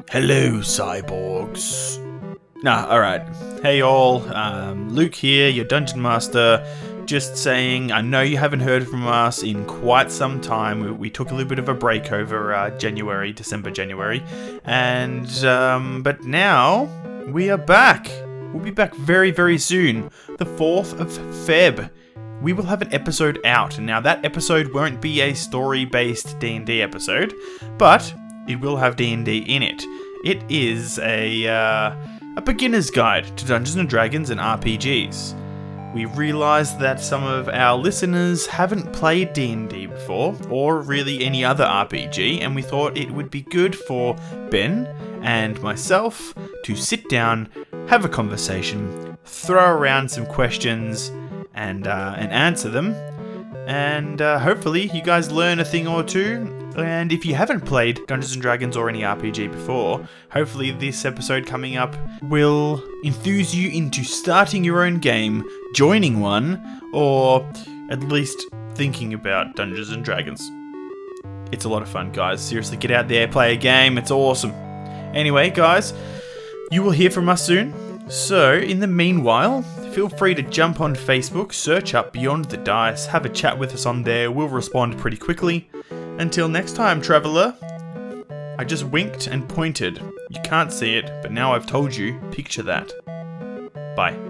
Hello, cyborgs. Alright. Hey all, Luke here, your Dungeon Master. Just saying, I know you haven't heard from us in quite some time. We took a little bit of a break over December, January. But now, we are back. We'll be back very, very soon. The 4th of Feb. We will have an episode out. Now, that episode won't be a story-based D&D episode, but it will have D&D in it. It is a beginner's guide to Dungeons & Dragons and RPGs. We realised that some of our listeners haven't played D&D before, or really any other RPG, and we thought it would be good for Ben and myself to sit down, have a conversation, throw around some questions, and answer them. And hopefully you guys learn a thing or two. And if you haven't played Dungeons & Dragons or any RPG before, hopefully this episode coming up will enthuse you into starting your own game, joining one, or at least thinking about Dungeons & Dragons. It's a lot of fun, guys. Seriously, get out there, play a game. It's awesome. Anyway, guys, you will hear from us soon. So, in the meanwhile, feel free to jump on Facebook, search up Beyond the Dice, have a chat with us on there. We'll respond pretty quickly. Until next time, traveller. I just winked and pointed. You can't see it, but now I've told you. Picture that. Bye.